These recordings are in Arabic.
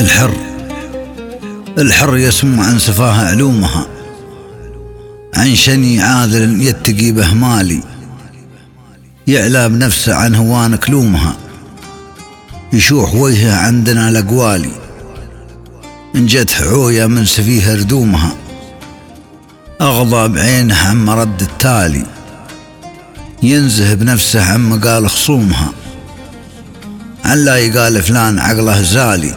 الحر يسمو عن سفاه علومها، عن شني عاذل يتقي بهمالي، يعلى بنفسه عن هوان كلومها، يشوح وجهه عندنا لقوالي، إن جت عوية من سفيه ردومها، أغضى بعينه عن مرد التالي، ينزه بنفسه عن مقال خصومها، عن لا يقال فلان عقله زالي،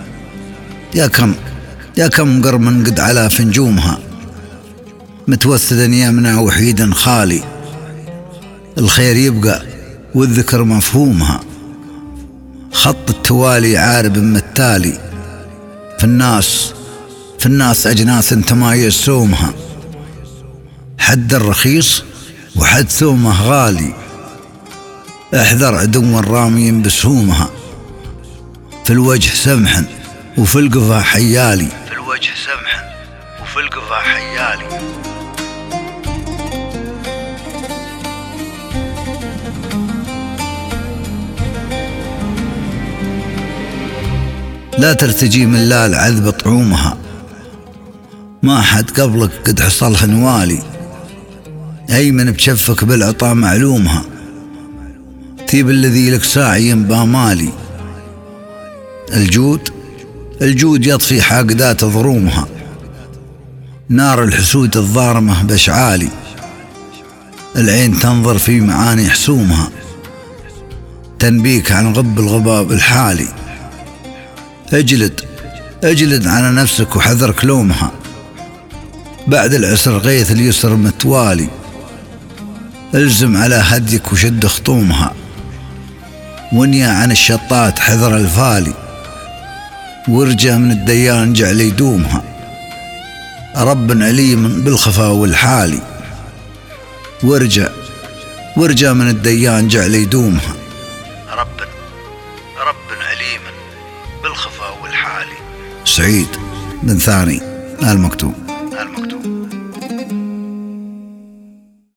يا كم قرم قد على فنجومها، متوثدا يمنع وحيدا خالي، الخير يبقى والذكر مفهومها، خط التوالي عارب متالي، في الناس أجناس تمايز سومها، حد الرخيص وحد ثومه غالي، احذر عدو رامي بسهومها، في الوجه سمح وفي القفا حيالي، لا ترتجي من لا العذب طعومها، ما حد قبلك قد حصلها نوالي، أيمن بشفك بالعطاء معلومها، تيب الذي لك ساعي بامالي، الجود يطفي حاقدات ضرومها، نار الحسود الضارمة بشعالي، العين تنظر في معاني حسومها، تنبيك عن غب الغباب الحالي، اجلد على نفسك وحذرك لومها، بعد العسر غيث اليسر متوالي، الزم على هديك وشد خطومها، ونيا عن الشطات حذر الفالي، ورجى من الديان جعل يدومها، رب عليم بالخفا والحالي، ورجى من الديان جعل يدومها، رب عليم بالخفا والحالي. سعيد بن ثاني المكتوم.